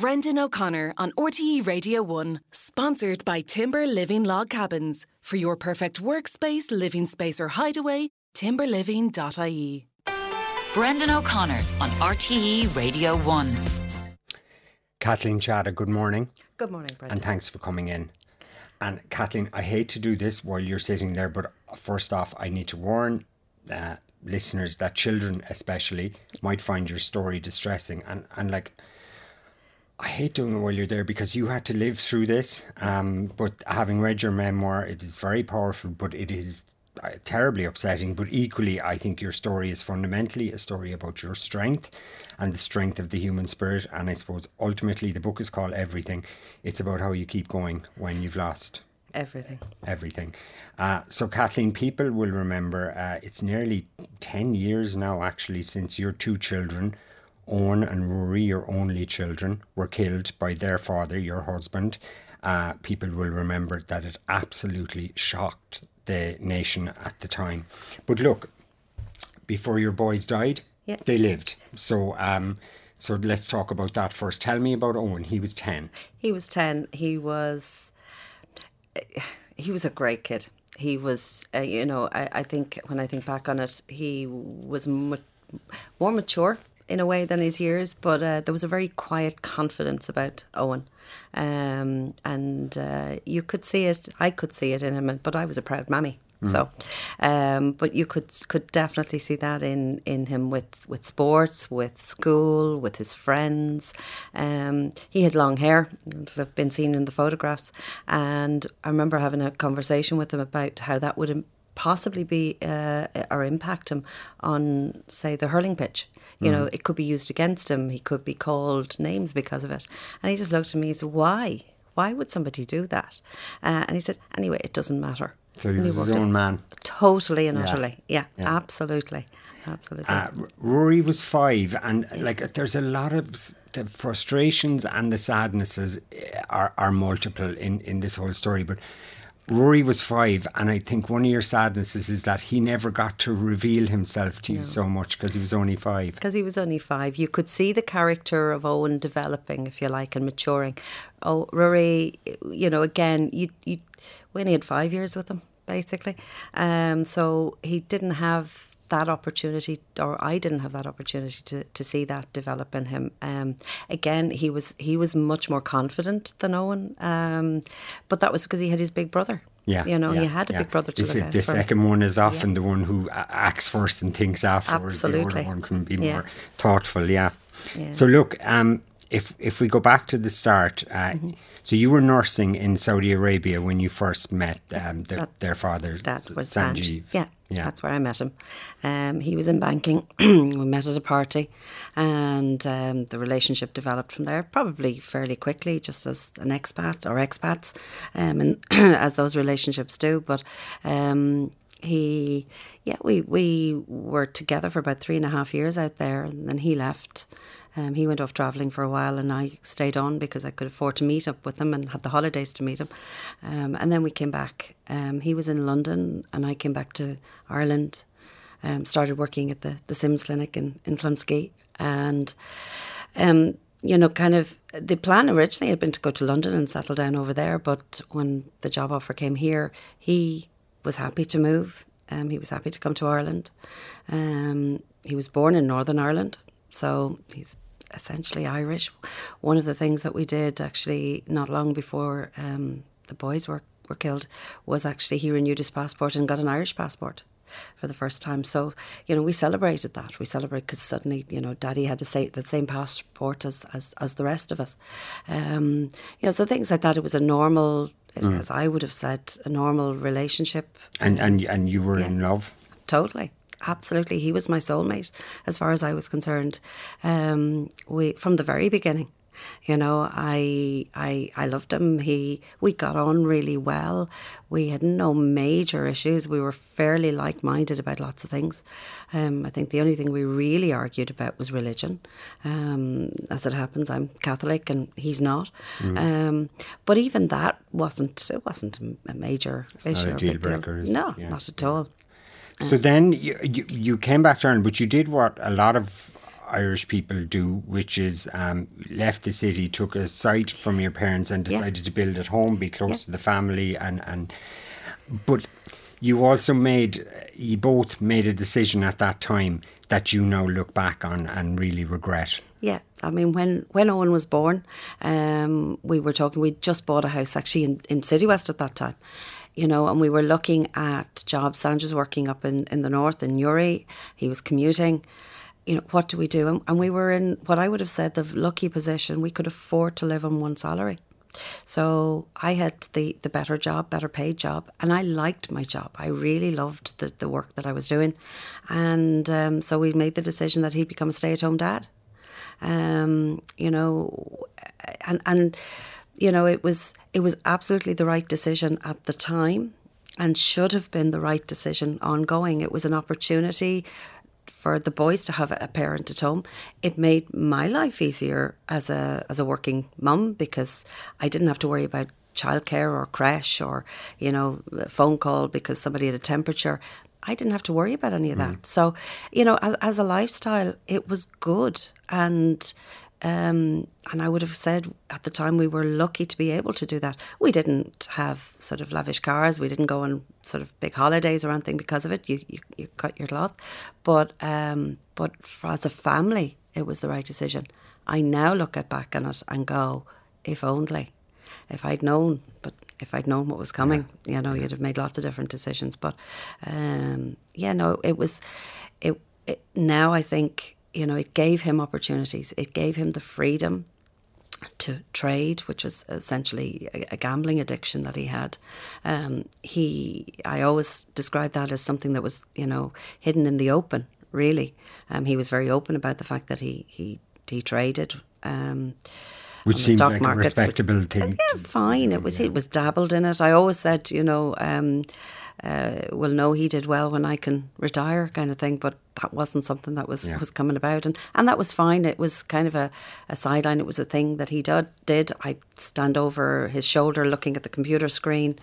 Brendan O'Connor on RTE Radio 1, sponsored by Timber Living Log Cabins. For your perfect workspace, living space or hideaway, timberliving.ie. Brendan O'Connor on RTE Radio 1. Kathleen Chada, good morning. Good morning, Brendan. And thanks for coming in. And Kathleen, I hate to do this while you're sitting there, but first off, I need to warn listeners that children especially might find your story distressing. And like, I hate doing it while you're there because you had to live through this. But having read your memoir, it is very powerful, but it is terribly upsetting. But equally, I think your story is fundamentally a story about your strength and the strength of the human spirit. And I suppose ultimately the book is called Everything. It's about how you keep going when you've lost everything. So Kathleen, people will remember it's nearly 10 years now actually since your two children, Owen and Rory, your only children, were killed by their father, your husband. People will remember that it absolutely shocked the nation at the time. But look, before your boys died, they lived. So let's talk about that first. Tell me about Owen. He was 10. He was 10. He was a great kid. He was, I think when I think back on it, he was more mature in a way than his years, but there was a very quiet confidence about Owen. And you could see it, I could see it in him, but I was a proud mammy. So, but you could definitely see that in him with sports, with school, with his friends. He had long hair, they've been seen in the photographs, and I remember having a conversation with him about how that would possibly be or impact him on, say, the hurling pitch. You know, it could be used against him. He could be called names because of it. And he just looked at me and said, why? Why would somebody do that? And he said, anyway, it doesn't matter. So he was his own man. Totally and utterly. Yeah. Absolutely. Rory was 5, and like there's a lot of the frustrations and the sadnesses are multiple in this whole story. But Rory was 5, and I think one of your sadnesses is that he never got to reveal himself to you so much because he was only 5. Because he was only 5. You could see the character of Owen developing, if you like, and maturing. Oh, Rory, again, we only had 5 years with him, basically. So he didn't have that opportunity, or I didn't have that opportunity to see that develop in him. Again, he was much more confident than Owen, but that was because he had his big brother. He had a big brother to look out the for. second one is often the one who acts first and thinks afterwards. Absolutely. The other one can be more thoughtful. So look, if we go back to the start, so you were nursing in Saudi Arabia when you first met their father. That was Sanjeev. Yeah, that's where I met him. He was in banking. We met at a party, and the relationship developed from there, probably fairly quickly, just as an expat or expats, and as those relationships do. But we were together for about 3.5 years out there, and then he left. He went off travelling for a while, and I stayed on because I could afford to meet up with him and had the holidays to meet him. And then we came back. He was in London, and I came back to Ireland. Started working at the Sims Clinic in Clonskeagh. And, kind of the plan originally had been to go to London and settle down over there. But when the job offer came here, he was happy to move. He was happy to come to Ireland. He was born in Northern Ireland, so he's essentially Irish. One of the things that we did actually not long before the boys were killed was actually he renewed his passport and got an Irish passport for the first time. So, we celebrated that. We celebrated because suddenly, Daddy had the same passport as the rest of us. So things like that. It was a normal, as I would have said, a normal relationship. And you were in love? Totally. Absolutely. He was my soulmate as far as I was concerned. We from the very beginning. I loved him. We got on really well. We had no major issues. We were fairly like-minded about lots of things. I think the only thing we really argued about was religion. As it happens, I'm Catholic and he's not. But even that wasn't a major issue. Not a deal breaker. No, not at all. So then you came back to Ireland, but you did what a lot of Irish people do, which is left the city, took a site from your parents and decided to build at home, be close to the family, but you both made a decision at that time that you now look back on and really regret. Yeah, I mean, when Owen was born, we were talking, we'd just bought a house actually in City West at that time, you know, and we were looking at jobs. Sanj was working up in the north in Newry, he was commuting. You know, what do we do? And we were in what I would have said the lucky position, we could afford to live on one salary. So I had the better job, better paid job, and I liked my job. I really loved the work that I was doing. And so we made the decision that he'd become a stay-at-home dad. You know, and you know, it was absolutely the right decision at the time and should have been the right decision ongoing. It was an opportunity for the boys to have a parent at home. It made my life easier as a working mum because I didn't have to worry about childcare or creche or, you know, a phone call because somebody had a temperature. I didn't have to worry about any of that. So, you know, as a lifestyle, it was good. And I would have said at the time we were lucky to be able to do that. We didn't have sort of lavish cars. We didn't go on sort of big holidays or anything because of it. You cut your cloth. But as a family, it was the right decision. I now look back on it and go, if only. If I'd known what was coming, you know, you'd have made lots of different decisions. But now I think, you know, it gave him opportunities. It gave him the freedom to trade, which was essentially a gambling addiction that he had. I always describe that as something that was, you know, hidden in the open, really. He was very open about the fact that he traded. Which seemed like a respectable thing. Yeah, fine. It was dabbled in it. I always said, you know, well, no, he did well when I can retire, kind of thing. But that wasn't something that was coming about, and that was fine. It was kind of a sideline. It was a thing that he did. I'd stand over his shoulder, looking at the computer screen,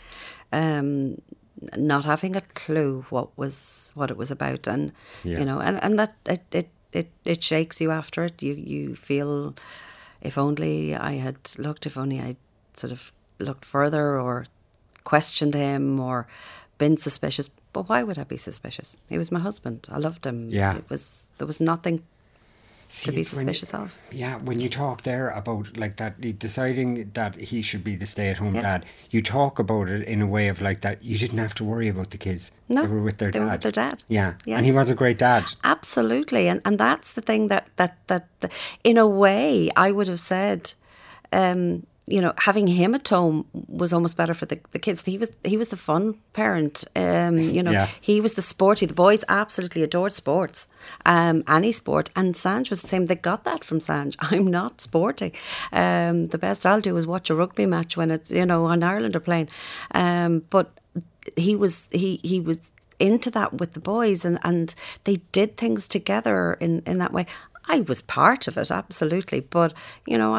not having a clue what it was about, and you know, and that it shakes you after it. You feel, if only I had looked, if only I'd sort of looked further or questioned him or been suspicious. But why would I be suspicious? He was my husband. I loved him. Yeah. There was nothing to be suspicious of. Yeah, when you talk there about like that, deciding that he should be the stay-at-home dad, you talk about it in a way of like that you didn't have to worry about the kids. No, they were with their dad. They were with their dad. Yeah, and he was a great dad. Absolutely, and that's the thing that in a way I would have said, you know, having him at home was almost better for the kids. He was the fun parent. You know, he was the sporty. The boys absolutely adored sports, any sport. And Sanj was the same. They got that from Sanj. I'm not sporty. The best I'll do is watch a rugby match when it's, you know, on Ireland are playing. But he was into that with the boys, and they did things together in that way. I was part of it, absolutely. But, you know,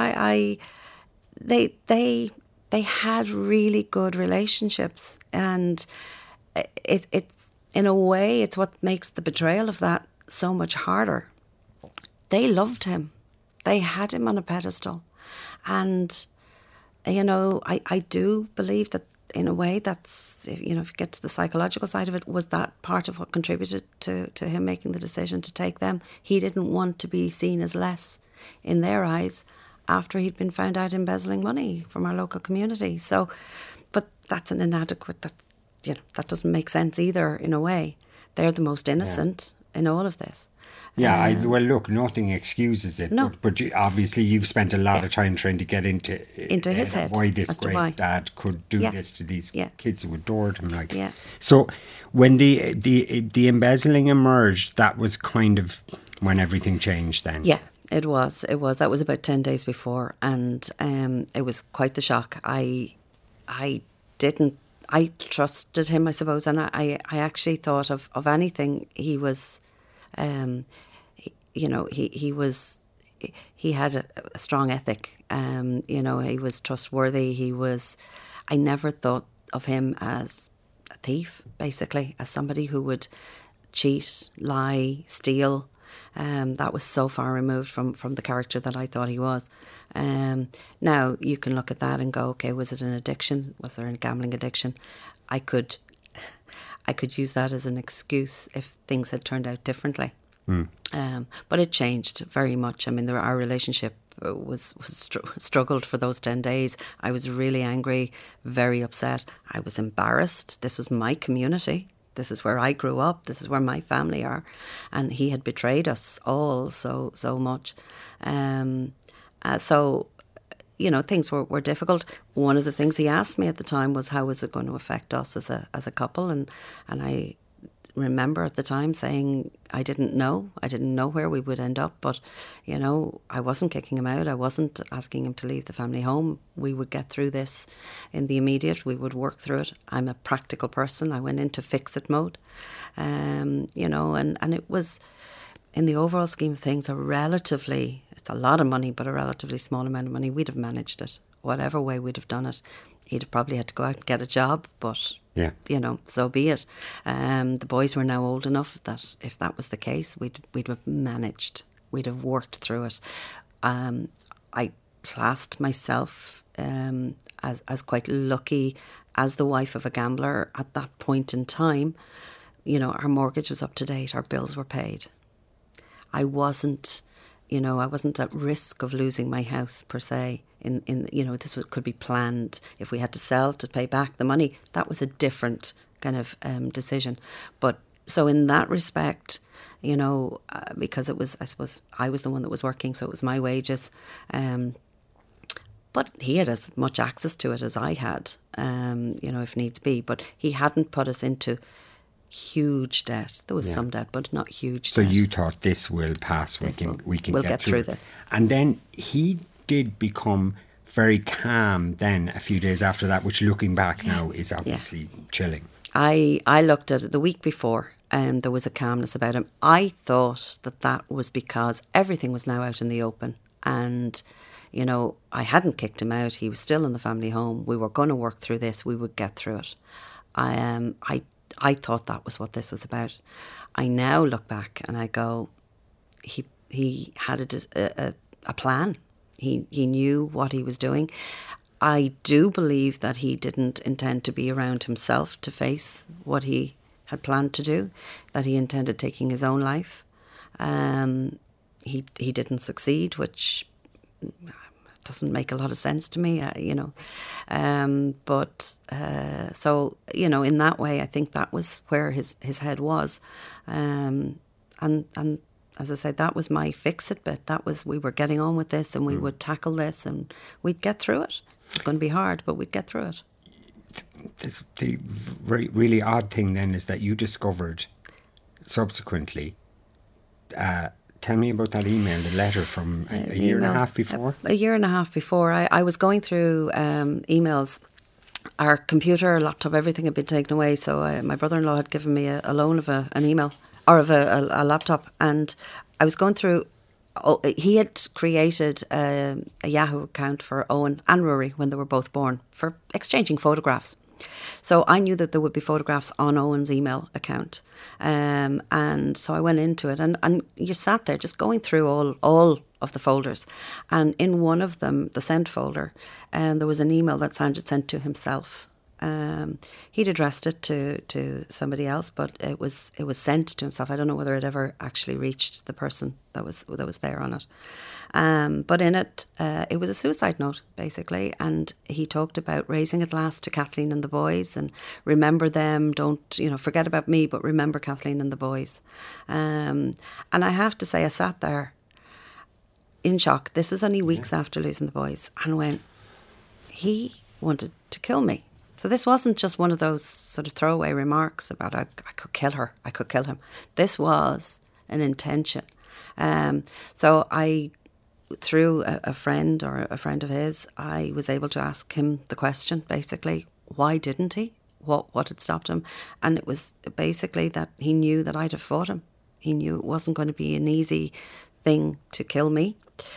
They had really good relationships, and it's in a way it's what makes the betrayal of that so much harder. They loved him, they had him on a pedestal, and you know, I do believe that in a way that's, you know, if you get to the psychological side of it, was that part of what contributed to him making the decision to take them. He didn't want to be seen as less in their eyes after he'd been found out embezzling money from our local community. So, but that's an inadequate, that doesn't make sense either in a way. They're the most innocent in all of this. Yeah, well, look, nothing excuses it. No. But obviously you've spent a lot of time trying to get into his head why this great dad could do this to these kids who adored him. So when the embezzling emerged, that was kind of when everything changed then. Yeah. It was. That was about 10 days before, and it was quite the shock. I trusted him, I suppose, and I actually thought of anything. He was, you know, he had a strong ethic. You know, he was trustworthy. I never thought of him as a thief, basically, as somebody who would cheat, lie, steal. That was so far removed from the character that I thought he was. Now you can look at that and go, okay, was it an addiction? Was there a gambling addiction? I could use that as an excuse if things had turned out differently. But it changed very much. I mean, our relationship was struggled for those 10 days. I was really angry, very upset. I was embarrassed. This was my community. This is where I grew up. This is where my family are. And he had betrayed us all so much. So, you know, things were difficult. One of the things he asked me at the time was, how was it going to affect us as a couple? And I remember at the time saying I didn't know where we would end up, but you know, I wasn't kicking him out, I wasn't asking him to leave the family home. We would get through this in the immediate, we would work through it. I'm a practical person. I went into fix it mode, you know, and it was, in the overall scheme of things, it's a lot of money, but a relatively small amount of money. We'd have managed it whatever way we'd have done it. He'd have probably had to go out and get a job, but yeah, you know, so be it. The boys were now old enough that if that was the case, we'd have managed. We'd have worked through it. I classed myself as quite lucky as the wife of a gambler at that point in time. You know, our mortgage was up to date, our bills were paid. I wasn't at risk of losing my house per se. In you know, this could be planned. If we had to sell to pay back the money, that was a different kind of decision. But so in that respect, you know, because it was, I suppose, I was the one that was working, so it was my wages. But he had as much access to it as I had, you know, if needs be. But he hadn't put us into huge debt. There was some debt, but not huge so debt. You thought this will pass. We'll get through this. And then he did become very calm then a few days after that, which looking back now is obviously chilling. I looked at it the week before and there was a calmness about him. I thought that was because everything was now out in the open and, you know, I hadn't kicked him out. He was still in the family home. We were going to work through this. We would get through it. I thought that was what this was about. I now look back and I go, he had a plan. He knew what he was doing. I do believe that he didn't intend to be around himself to face what he had planned to do, that he intended taking his own life. He didn't succeed, which doesn't make a lot of sense to me, you know. So, you know, in that way, I think that was where his head was. And as I said, that was my fix-it bit. That was, we were getting on with this and we would tackle this and we'd get through it. It's going to be hard, but we'd get through it. The really odd thing then is that you discovered subsequently, tell me about that email, the letter from a year and a half before? A year and a half before. I was going through emails. Our computer, laptop, everything had been taken away. So my brother-in-law had given me a loan of an email or of a laptop. And I was going through, he had created a Yahoo account for Owen and Rory when they were both born for exchanging photographs. So I knew that there would be photographs on Owen's email account. And so I went into it and you sat there just going through all of the folders. And in one of them, the sent folder, there was an email that Sanjit sent to himself. He'd addressed it to somebody else, but it was sent to himself. I don't know whether it ever actually reached the person that was there on it. But in it, it was a suicide note, basically. And he talked about raising at last to Kathleen and the boys and remember them. Don't, forget about me, but remember Kathleen and the boys. And I have to say, I sat there in shock. This was only weeks after losing the boys and went, he wanted to kill me. So this wasn't just one of those sort of throwaway remarks about I could kill her, I could kill him. This was an intention. So I, through a friend or a friend of his, I was able to ask him the question, basically, why didn't he? What had stopped him? And it was basically that he knew that I'd have fought him. He knew it wasn't going to be an easy thing to kill me.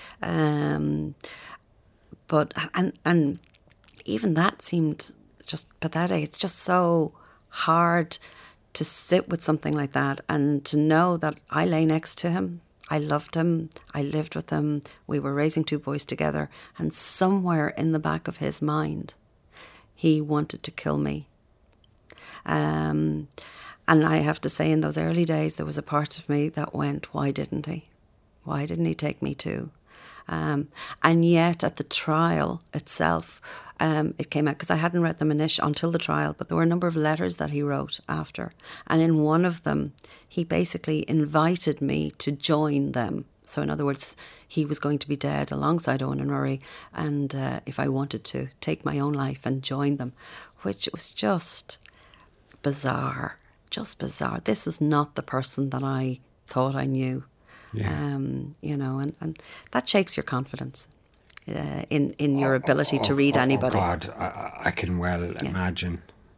But even that seemed just pathetic. It's just so hard to sit with something like that and to know that I lay next to him I loved him. I lived with him. We were raising 2 boys together. And somewhere in the back of his mind, he wanted to kill me. And I have to say, in those early days, there was a part of me that went, why didn't he? Why didn't he take me too? And yet at the trial itself, it came out, because I hadn't read them until the trial, but there were a number of letters that he wrote after. And in one of them, he basically invited me to join them. So in other words, he was going to be dead alongside Owen and Rory, and if I wanted to take my own life and join them, which was just bizarre. This was not the person that I thought I knew. Yeah. You know, and that shakes your confidence in your ability to read anybody. Oh God, I can well imagine.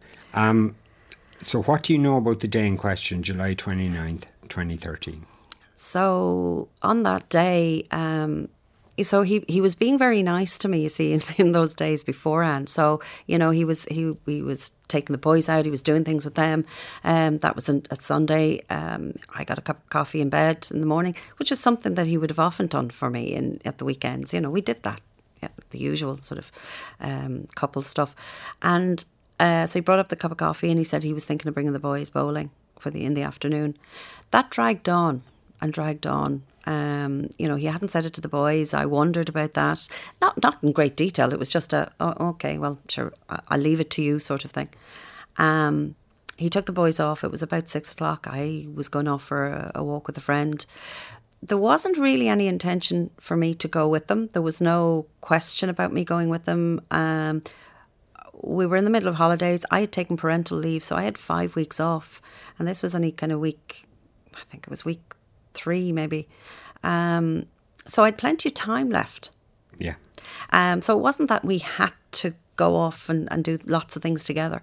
So what do you know about the day in question, July 29th, 2013? So on that day, so he was being very nice to me, you see, in those days beforehand. So, you know, he was taking the boys out, he was doing things with them. That was a Sunday. I got a cup of coffee in bed in the morning, which is something that he would have often done for me at the weekends. You know, we did that, the usual sort of couple stuff. And so he brought up the cup of coffee and he said he was thinking of bringing the boys bowling in the afternoon. That dragged on. You know, he hadn't said it to the boys. I wondered about that. Not in great detail. It was just okay, well, sure, I'll leave it to you sort of thing. He took the boys off. It was about 6 o'clock. I was going off for a walk with a friend. There wasn't really any intention for me to go with them. There was no question about me going with them. We were in the middle of holidays. I had taken parental leave, so I had 5 weeks off. And this was only kind of I think it was week 3 maybe. So I'd plenty of time left. Yeah. So it wasn't that we had to go off and do lots of things together.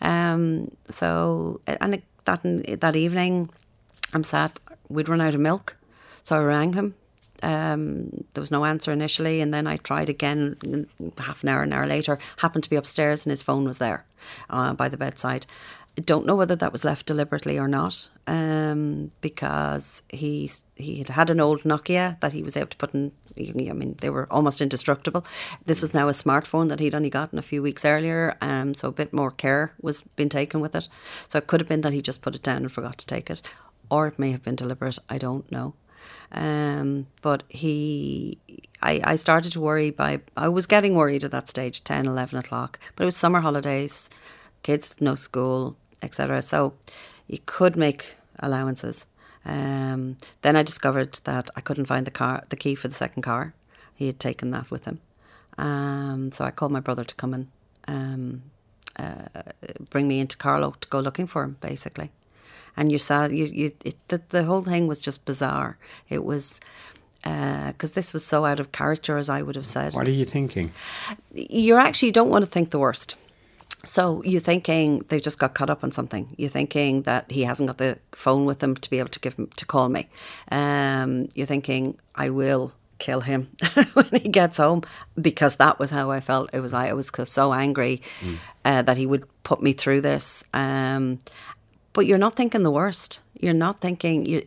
So that evening, I'm sad. We'd run out of milk. So I rang him. There was no answer initially, and then I tried again half an hour later. Happened to be upstairs and his phone was there by the bedside. I don't know whether that was left deliberately or not, because he had an old Nokia that he was able to put in. I mean, they were almost indestructible. This was now a smartphone that he'd only gotten a few weeks earlier, so a bit more care was being taken with it. So it could have been that he just put it down and forgot to take it, or it may have been deliberate. I don't know. But I started to worry I was getting worried at that stage, 10, 11 o'clock. But it was summer holidays, kids, no school, etc. So you could make allowances. Then I discovered that I couldn't find the key for the second car. He had taken that with him. So I called my brother to come and bring me into Carlow to go looking for him, basically. And you saw the whole thing was just bizarre. It was because this was so out of character, as I would have said. What are you thinking? You don't want to think the worst. So you're thinking they just got caught up on something. You're thinking that he hasn't got the phone with him to be able to call me. You're thinking I will kill him when he gets home, because that was how I felt. I was so angry that he would put me through this. But you're not thinking the worst. You're not thinking,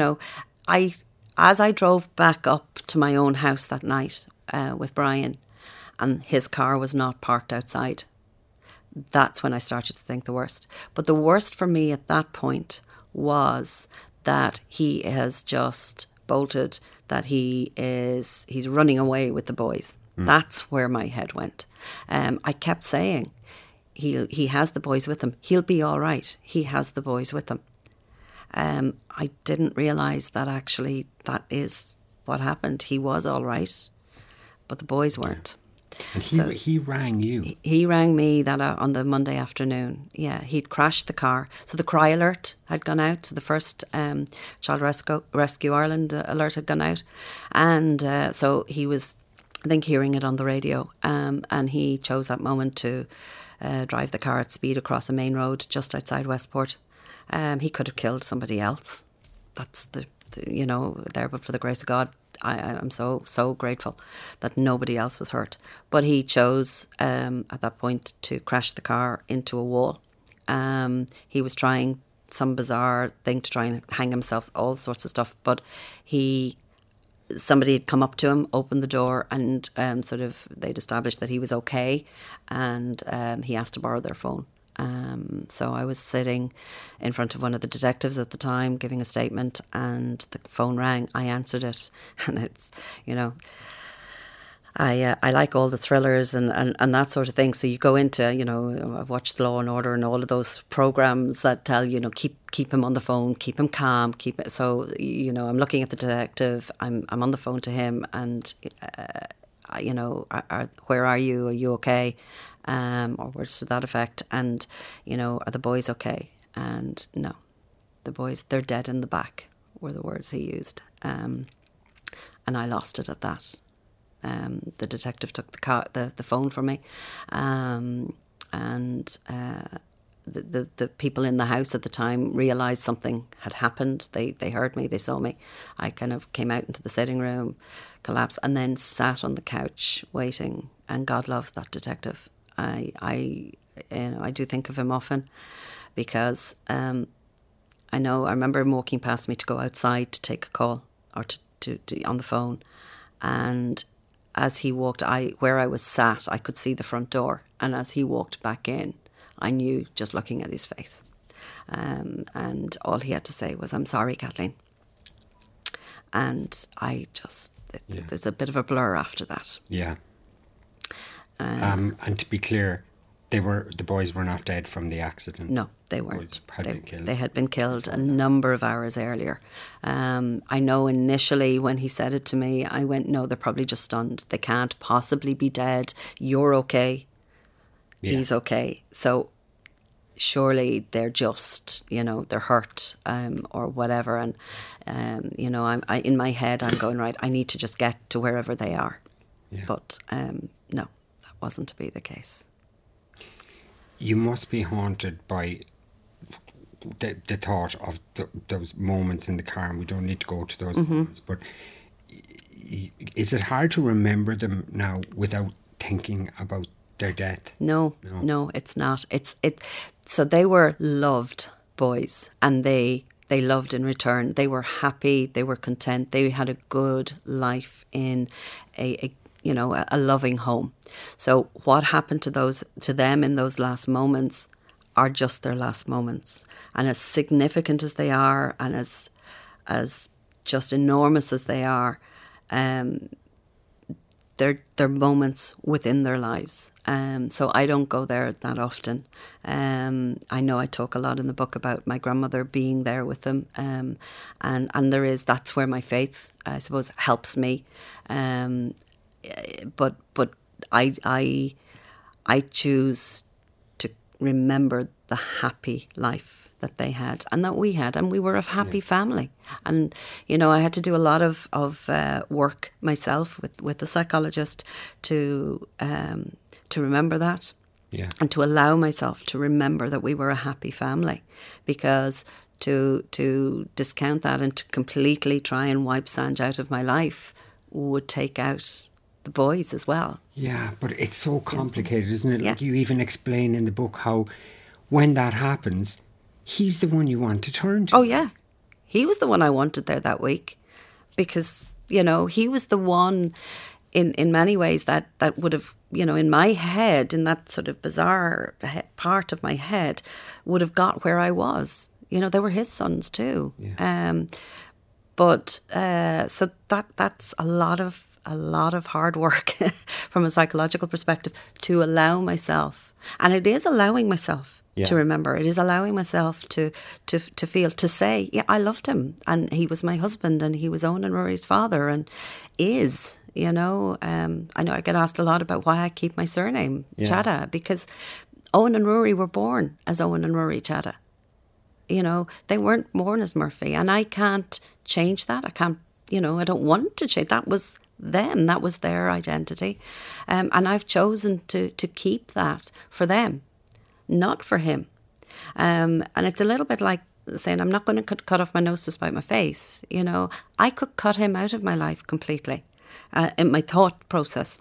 as I drove back up to my own house that night with Brian, and his car was not parked outside, that's when I started to think the worst. But the worst for me at that point was that he has just bolted, that he's running away with the boys. That's where my head went. I kept saying, he has the boys with him. He'll be all right. He has the boys with him. I didn't realise that actually that is what happened. He was all right, but the boys weren't. And he rang you? He rang me that on the Monday afternoon. Yeah, he'd crashed the car. So the cry alert had gone out. So the first Child Rescue Ireland alert had gone out. And so he was, I think, hearing it on the radio. And he chose that moment to drive the car at speed across a main road just outside Westport. He could have killed somebody else. That's there, but for the grace of God, I'm so grateful that nobody else was hurt. But he chose at that point to crash the car into a wall. He was trying some bizarre thing to try and hang himself, all sorts of stuff. But somebody had come up to him, opened the door, and sort of they'd established that he was okay, and he asked to borrow their phone. So I was sitting in front of one of the detectives at the time, giving a statement, and the phone rang. I answered it, and it's, I like all the thrillers and that sort of thing. So you go into, I've watched Law and Order and all of those programs that tell, keep him on the phone, keep him calm, keep it. So, I'm looking at the detective, I'm on the phone to him, and, where are you? Are you okay? Or words to that effect. And, are the boys okay? And no, the boys, they're dead in the back, were the words he used. And I lost it at that. The detective took the phone from me, and the people in the house at the time realised something had happened. They heard me, they saw me. I kind of came out into the sitting room, collapsed, and then sat on the couch waiting. And God love that detective. I do think of him often, because I remember him walking past me to go outside to take a call or to on the phone, and as he walked, where I was sat, I could see the front door. And as he walked back in, I knew just looking at his face. And all he had to say was, "I'm sorry, Kathleen." And there's a bit of a blur after that. Yeah. And to be clear, the boys were not dead from the accident. No, they weren't. Been killed. They had been killed a number of hours earlier. I know initially when he said it to me, I went, no, they're probably just stunned. They can't possibly be dead. You're okay. Yeah. He's okay. So surely they're just, they're hurt or whatever. And, I in my head, I'm going, right, I need to just get to wherever they are. Yeah. But no, that wasn't to be the case. You must be haunted by the thought of those moments in the car, and we don't need to go to those moments, but is it hard to remember them now without thinking about their death? No, it's not. So they were loved boys, and they loved in return. They were happy, they were content, they had a good life in a loving home. So what happened to them in those last moments are just their last moments. And as significant as they are, and as just enormous as they are, they're moments within their lives. So I don't go there that often. I know I talk a lot in the book about my grandmother being there with them. And that's where my faith, I suppose, helps me. But I choose to remember the happy life that they had and that we had, and we were a happy family. And I had to do a lot of work myself with the psychologist to remember that, and to allow myself to remember that we were a happy family, because to discount that and to completely try and wipe Sanj out of my life would take out the boys as well. Yeah, but it's so complicated, isn't it? Like you even explain in the book how when that happens, he's the one you want to turn to. Oh yeah, he was the one I wanted there that week, because he was the one in many ways that would have, in my head, in that sort of bizarre part of my head, would have got where I was. They were his sons too. Yeah. So that's a lot of hard work from a psychological perspective, to allow myself, and it is allowing myself to remember. It is allowing myself to feel, to say, yeah, I loved him, and he was my husband, and he was Owen and Rory's father, and is. I know I get asked a lot about why I keep my surname Chadha, because Owen and Rory were born as Owen and Rory Chadha. They weren't born as Murphy, and I can't change that. I can't. I don't want to change. That was them. That was their identity. And I've chosen to keep that for them, not for him. And it's a little bit like saying, I'm not going to cut off my nose to spite my face. I could cut him out of my life completely, in my thought process,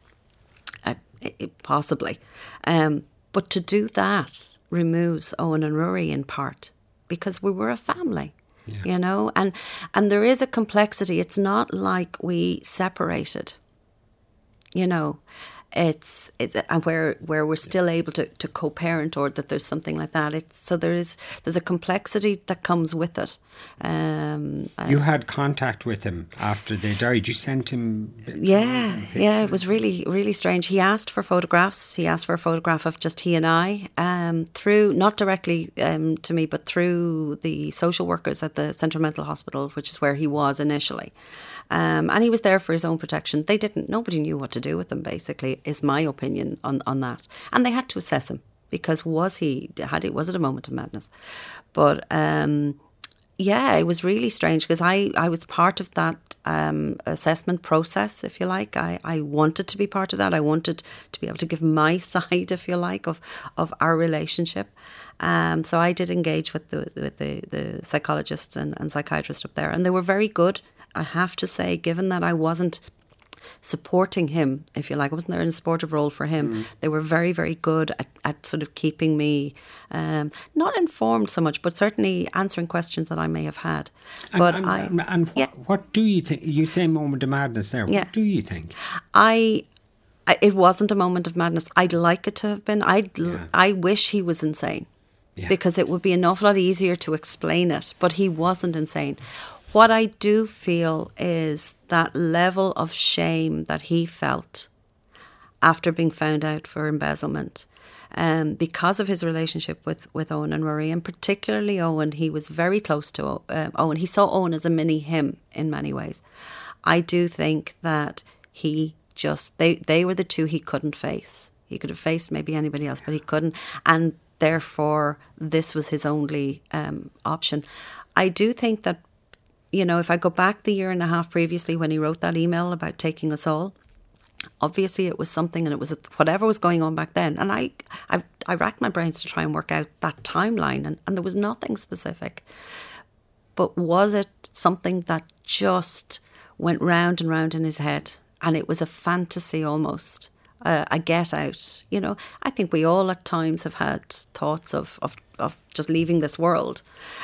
possibly. But to do that removes Owen and Rory in part. because we were a family. You know, and there is a complexity. It's not like we separated, you know. It's and where we're still able to co-parent, or that there's something like that. So there's a complexity that comes with it. You had contact with him after they died. You sent him. Yeah. It was really, really strange. He asked for photographs. He asked for a photograph of just he and I, through, not directly to me, but through the social workers at the Central Mental Hospital, which is where he was initially. And he was there for his own protection. Nobody knew what to do with him, basically, is my opinion on that. And they had to assess him, because was it a moment of madness? But it was really strange, because I was part of that assessment process, if you like. I wanted to be part of that. I wanted to be able to give my side, if you like, of our relationship. So I did engage with the psychologists and psychiatrists up there, and they were very good. I have to say, given that I wasn't supporting him, if you like, I wasn't there in a supportive role for him, they were very, very good at sort of keeping me not informed so much, but certainly answering questions that I may have had. What do you think? You say moment of madness there. What do you think? It wasn't a moment of madness. I'd like it to have been. I wish he was insane, because it would be an awful lot easier to explain it, but he wasn't insane. What I do feel is that level of shame that he felt after being found out for embezzlement, because of his relationship with Owen and Marie, and particularly Owen. He was very close to Owen. He saw Owen as a mini him in many ways. I do think that they were the two he couldn't face. He could have faced maybe anybody else, but he couldn't. And therefore, this was his only option. I do think that, you know, if I go back the year and a half previously when he wrote that email about taking us all, obviously it was something, and it was whatever was going on back then. And I racked my brains to try and work out that timeline, and there was nothing specific. But was it something that just went round and round in his head, and it was a fantasy almost, a get out? You know, I think we all at times have had thoughts of just leaving this world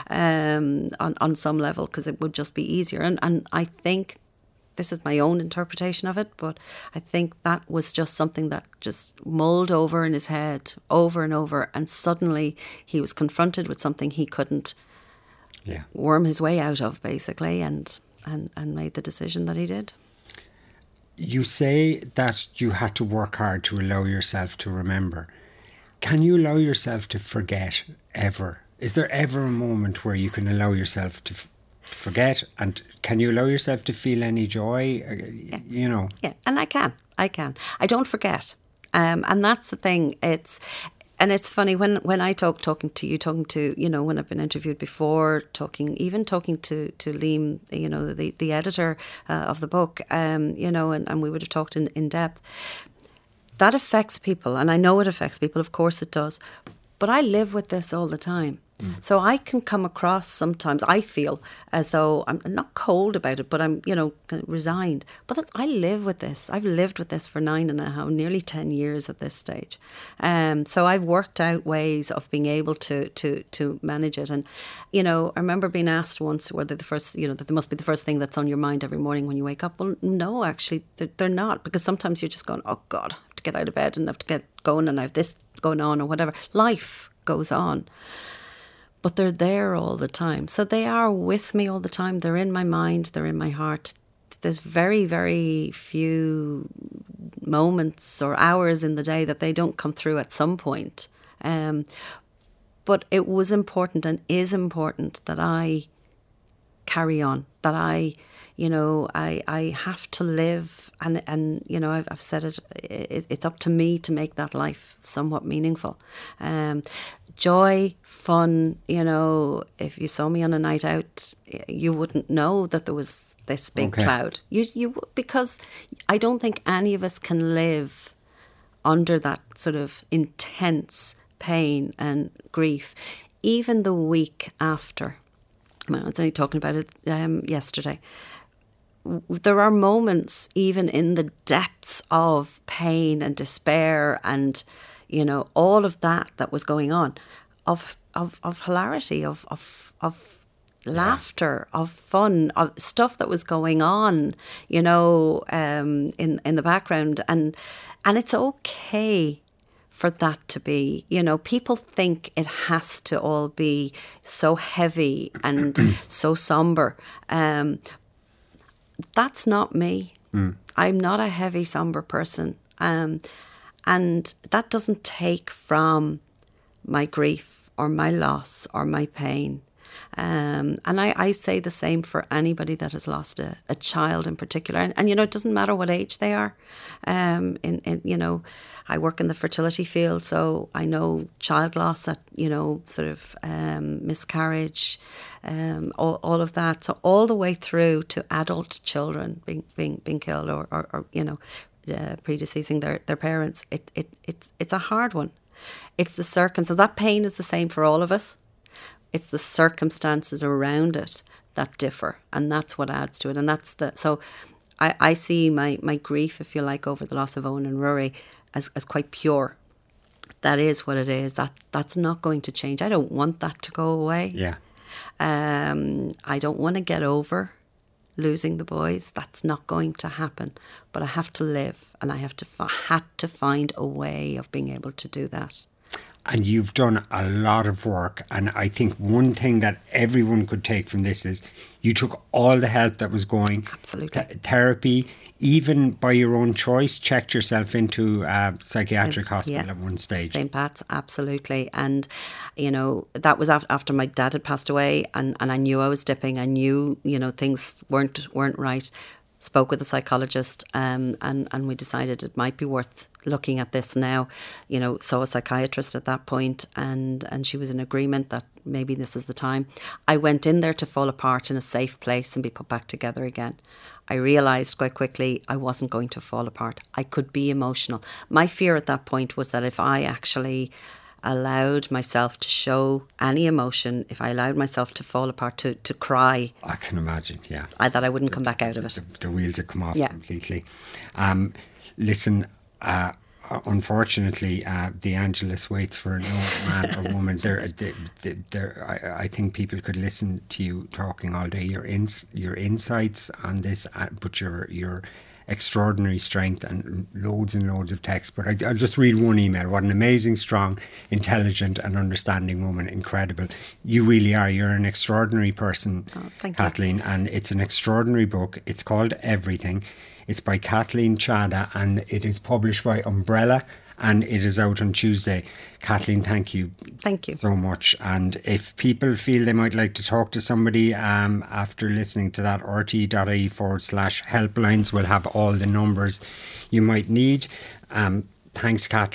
on some level, because it would just be easier. And I think this is my own interpretation of it, but I think that was just something that just mulled over in his head over and over, and suddenly he was confronted with something he couldn't worm his way out of, basically, and made the decision that he did. You say that you had to work hard to allow yourself to remember. Can you allow yourself to forget ever? Is there ever a moment where you can allow yourself to forget? And can you allow yourself to feel any joy? You know? Yeah, and I can. I don't forget. And that's the thing. It's funny when I talking to, you know, when I've been interviewed before, talking to Liam, you know, the editor of the book, you know, and we would have talked in depth. That affects people, and I know it affects people, of course it does, but I live with this all the time. So I can come across sometimes, I feel as though I'm not cold about it, but I'm, you know, resigned. But I live with this. I've lived with this for 9.5, nearly 10 years at this stage. So I've worked out ways of being able to manage it. And, you know, I remember being asked once whether that they must be the first thing that's on your mind every morning when you wake up. Well, no, actually, they're not, because sometimes you're just going, oh God, I have to get out of bed and I have to get going and I have this going on or whatever. Life goes on. But they're there all the time. So they are with me all the time. They're in my mind. They're in my heart. There's very, very few moments or hours in the day that they don't come through at some point. But it was important and is important that I carry on, that I have to live, and you know, I've said it's up to me to make that life somewhat meaningful. Joy, fun, you know, if you saw me on a night out, you wouldn't know that there was this big cloud. Because I don't think any of us can live under that sort of intense pain and grief, even the week after. I was only talking about it yesterday. There are moments, even in the depths of pain and despair and, you know, all of that was going on. of hilarity, of laughter, of fun, of stuff that was going on, in the background, and it's okay for that to be. People think it has to all be so heavy and so somber. That's not me. I'm not a heavy, somber person, and that doesn't take from my grief or my loss or my pain. And I say the same for anybody that has lost a child in particular. And it doesn't matter what age they are. I work in the fertility field, so I know child loss at, sort of miscarriage, all of that. So all the way through to adult children being killed or predeceasing their parents. It's a hard one. It's the circumstance. So that pain is the same for all of us. It's the circumstances around it that differ, and that's what adds to it. And so I see my grief, if you like, over the loss of Owen and Rory as quite pure. That is what it is. That's not going to change. I don't want that to go away. Yeah. I don't want to get over losing the boys. That's not going to happen. But I have to live, and I had to find a way of being able to do that. And you've done a lot of work. And I think one thing that everyone could take from this is you took all the help that was going. Absolutely. Therapy, even by your own choice, checked yourself into a psychiatric hospital at one stage. St. Pat's, absolutely. And, that was after my dad had passed away, and I knew I was dipping. I knew, things weren't right. Spoke with a psychologist, and we decided it might be worth looking at this now. Saw a psychiatrist at that point, and she was in agreement that maybe this is the time. I went in there to fall apart in a safe place and be put back together again. I realised quite quickly I wasn't going to fall apart. I could be emotional. My fear at that point was that if I actually allowed myself to show any emotion, if I allowed myself to fall apart, to cry, I can imagine, yeah, that I wouldn't come back out of it. The wheels would come off completely. Listen, unfortunately, the Angelus waits for no man or woman. I think people could listen to you talking all day. Your insights on this, but your extraordinary strength and loads of text. But I'll just read one email. What an amazing, strong, intelligent and understanding woman. Incredible. You really are. You're an extraordinary person, thank Kathleen. You. And it's an extraordinary book. It's called Everything. It's by Kathleen Chada and it is published by Umbrella and it is out on Tuesday. Kathleen, thank you. Thank you so much. And if people feel they might like to talk to somebody after listening to that, rte.ie/helplines will have all the numbers you might need. Thanks, Kathleen.